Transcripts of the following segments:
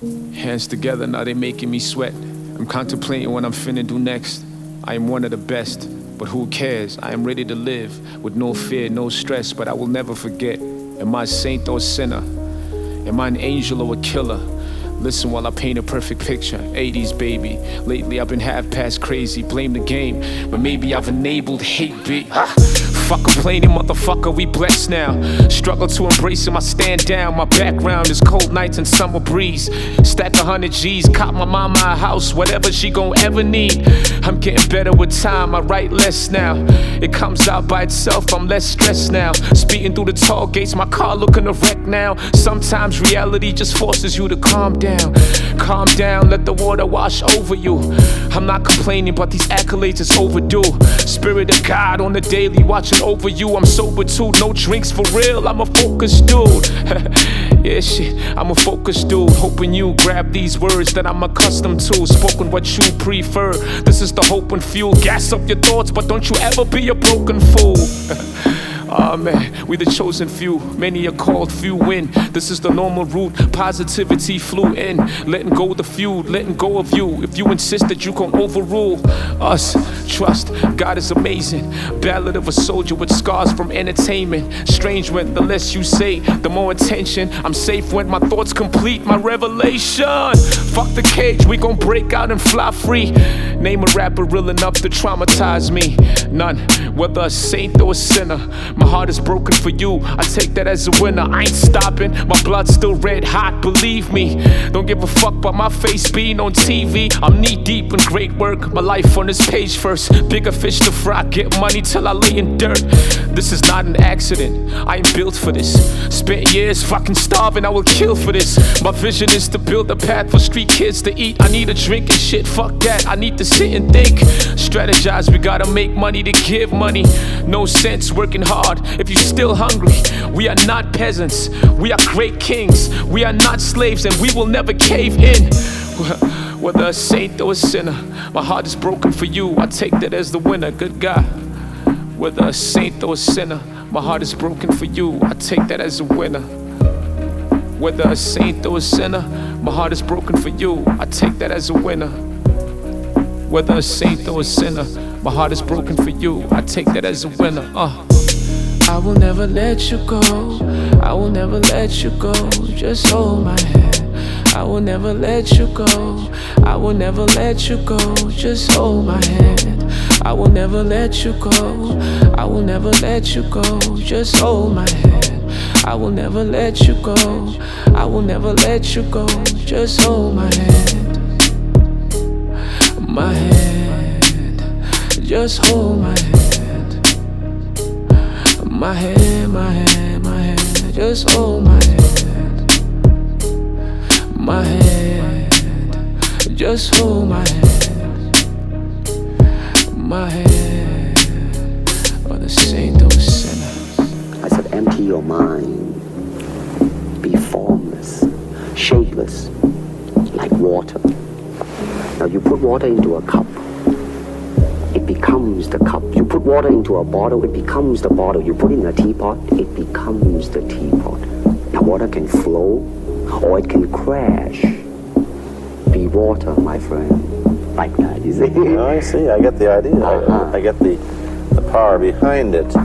Hands together, now they making me sweat. I'm contemplating what I'm finna do next. I am one of the best, but who cares? I am ready to live with no fear, no stress, but I will never forget. Am I a saint or a sinner? Am I an angel or a killer? Listen while I paint a perfect picture. 80s baby. Lately I've been half past crazy. Blame the game, but maybe I've enabled hate beat. Fuck complaining, motherfucker, we blessed now. Struggle to embrace him, I stand down. My background is cold nights and summer breeze. Stack 100 G's, cop my mama a house, whatever she gon' ever need. I'm getting better with time, I write less now. It comes out by itself, I'm less stressed now. Speeding through the tall gates, my car looking a wreck now. Sometimes reality just forces you to calm down. Calm down, let the water wash over you. I'm not complaining, but these accolades is overdue. Spirit of God on the daily, watching over you. I'm sober too, no drinks for real, I'm a focused dude. Yeah, shit, I'm a focused dude. Hoping you grab these words that I'm accustomed to. Spoken what you prefer, this is the hope and fuel. Gas up your thoughts, but don't you ever be a broken fool. Oh man, we the chosen few. Many are called, few win. This is the normal route. Positivity flew in. Letting go of the feud, letting go of you. If you insist that you can overrule us, trust, God is amazing. Ballad of a soldier with scars from entertainment. Strange when the less you say, the more attention. I'm safe when my thoughts complete my revelation. Fuck the cage, we gon' break out and fly free. Name a rapper real enough to traumatize me. None, whether a saint or a sinner. My heart is broken for you, I take that as a winner. I ain't stopping, my blood's still red hot, believe me. Don't give a fuck about my face being on TV. I'm knee deep in great work, my life on this page first. Bigger fish to fry, get money till I lay in dirt. This is not an accident, I ain't built for this. Spent years fucking starving, I will kill for this. My vision is to build a path for street kids to eat. I need a drink and shit, fuck that, I need to sit and think. Strategize, we gotta make money to give money. No sense working hard if you're still hungry. We are not peasants, we are great kings. We are not slaves and we will never cave in. Whether a saint or a sinner, my heart is broken for you, I take that as the winner, good God. Whether a saint or a sinner, my heart is broken for you, I take that as a winner. Whether a saint or a sinner, my heart is broken for you, I take that as a winner. Whether a saint or a sinner, my heart is broken for you, I take that as a winner. I will never let you go, I will never let you go, just hold my hand. I will never let you go, I will never let you go, just hold my hand. I will never let you go, I will never let you go, just hold my hand. I will never let you go, I will never let you go, just hold my hand. My hand, just hold my hand. My hand, my hand, my hand, just hold my hand. My hand, just hold my hand. My hand, or the saint or the sinner. I said, empty your mind. Be formless, shapeless, like water. Now you put water into a cup, it becomes the cup. You put water into a bottle, it becomes the bottle. You put it in a teapot, it becomes the teapot. Now water can flow, or it can crash. Be water, my friend. Like that, you see? Oh, I see, I get the idea. I get the power behind it.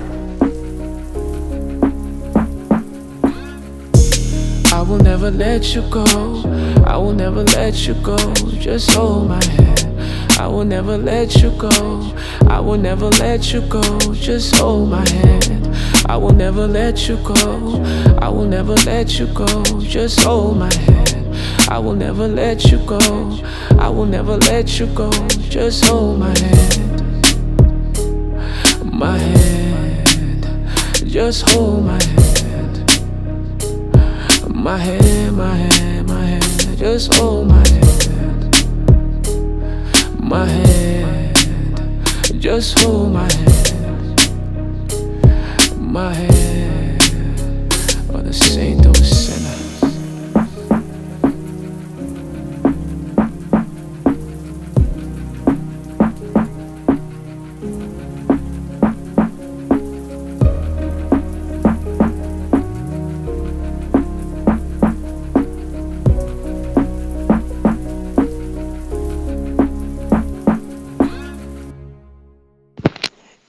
I will never let you go, I will never let you go, just hold my hand. I will never let you go, I will never let you go, just hold my hand. I will never let you go, I will never let you go, just hold my hand. I will never let you go, I will never let you go, just hold my hand. My hand, just hold my hand. My hand, my hand, my hand, just hold my hand. My hand, just hold my hand. My hand, or the saint or the sinner.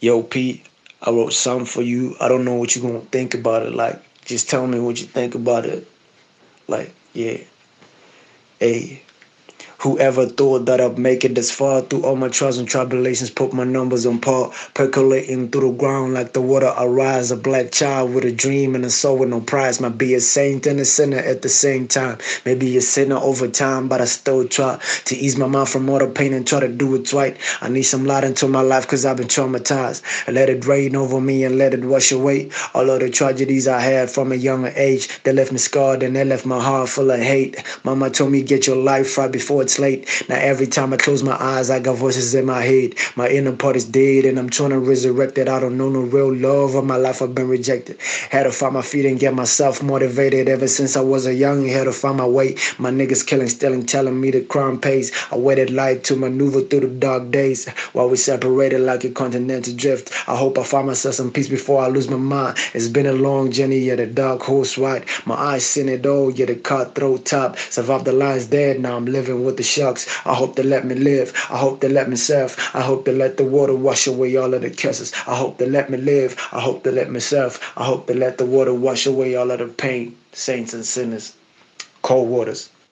Yo, Pete, I wrote something for you. I don't know what you're gonna think about it. Like, just tell me what you think about it. Like, yeah. Hey. Whoever thought that I'd make it this far through all my trials and tribulations, put my numbers on par, percolating through the ground like the water I rise. A black child with a dream and a soul with no prize. Might be a saint and a sinner at the same time. Maybe a sinner over time, but I still try to ease my mind from all the pain and try to do it right. I need some light into my life cause I've been traumatized. I let it rain over me and let it wash away all of the tragedies I had from a younger age. They left me scarred and they left my heart full of hate. Mama told me get your life right before it's late. Now every time I close my eyes, I got voices in my head. My inner part is dead and I'm trying to resurrect it. I don't know no real love. All my life I've been rejected. Had to find my feet and get myself motivated. Ever since I was a young, had to find my way. My niggas killing, stealing, telling me the crime pays. I waited light to maneuver through the dark days while we separated like a continental drift. I hope I find myself some peace before I lose my mind. It's been a long journey, yeah, the dark horse ride. My eyes seen it all, yeah, the cutthroat top. Survived the lion's dead, now I'm living with the sharks. I hope they let me live. I hope they let me serve. I hope they let the water wash away all of the curses. I hope they let me live. I hope they let me serve. I hope they let the water wash away all of the pain. Saints and sinners. Cold waters.